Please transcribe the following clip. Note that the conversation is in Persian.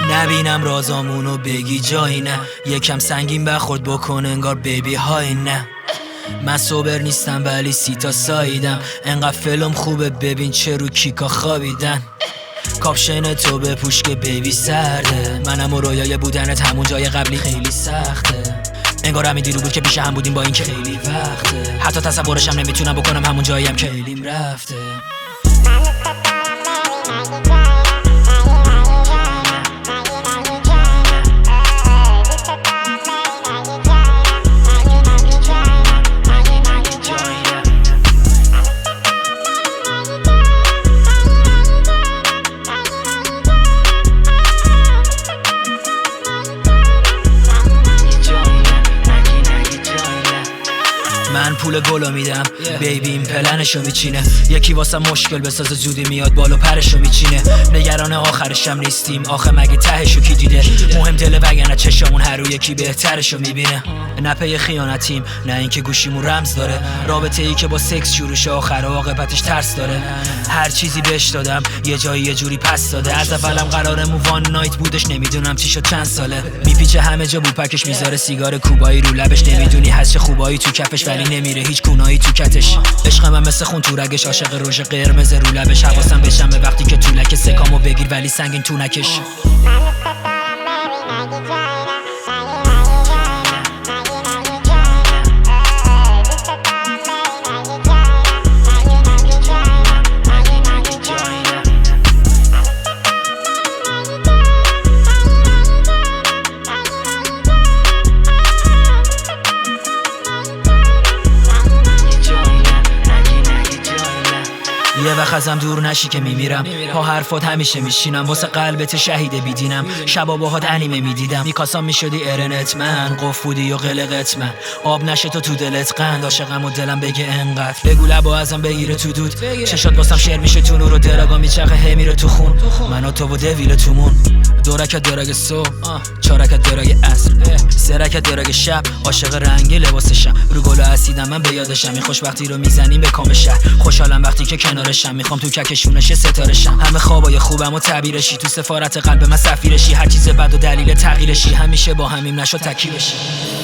نبینم رازامونو بگی جایی نه، یکم سنگین به خود بکن انگار بیبی های نه. من صبر نیستم ولی 30 تا سایدم، انقدر فیلم خوبه ببین چه رو کیکا خوابیدن. کاپشن تو بپوش که بیبی سرده، منم و رویای بودنت همون جای قبلی خیلی سخته. انگار همین دیرو بود که پیش هم بودیم با این که خیلی وقته، حتی تصورشم نمیتونم بکنم همون جاییم که خیلیم رفته. من پول گلو میدم بیبی این پلنشو میچینه، یکی واسه مشکل بسازه زودی میاد بالو پرشو میچینه. نگران آخرشم نیستیم آخه مگه تهشو کی دیده، مهم دل وگرنه چشمون هر رو یکی بهترشو میبینه. نه پی خیانتیم نه اینکه گوشیمون رمز داره، رابطه ای که با سکس شروع شه آخر عاقبتش ترس داره. هر چیزی بهش دادم یه جایی یه جوری پس داده، از اولم قرارمون وان نایت بودش نمیدونم چی شد چند ساله. میپیچه همه جا بوپکش میذاره سیگار کوبایی رو لبش، نمیدونی هست چه خوبایی تو کفش ولی نمیره هیچ کونایی تو کتش. عشق من مثل خون تو رگش، عاشق رژ قرمز رو لبش، حواسم بشم به وقتی که طولک سکامو بگیر ولی سنگین تو نکش. یه وقت ازم دور نشی که میمیرم، پا حرفات همیشه میشینم، واسه قلبت شهید بیدینم. شبا باهات انیمه میدیدم، میکاسام میشدی ارنت من، قف بودی و قلقت من، آب نشه تو دلت قند، عاشقم و دلم بگه انقدر. بگو لبا ازم بگیره تو دود، چشات واسم شعر میشه تو نور و دراگا میچقه هی میره تو خون. من و تو و دویل تومون، دورکت دراگ صبح، چارکت دراگ عصر، سرکت دراگ شب، عاشق رنگی لباسشم، رو گل و اسیدم من به یادشم. این خوشبختی رو میزنیم به کام شهر، خوشحالم وقتی که کنارشم، میخوام تو ککشونش ستارشم. همه خوابای خوبم و تعبیرشی، تو سفارت قلب من سفیرشی، هر چیز بد و دلیل تغییرشی، همیشه با همیم نشو تکی بشی.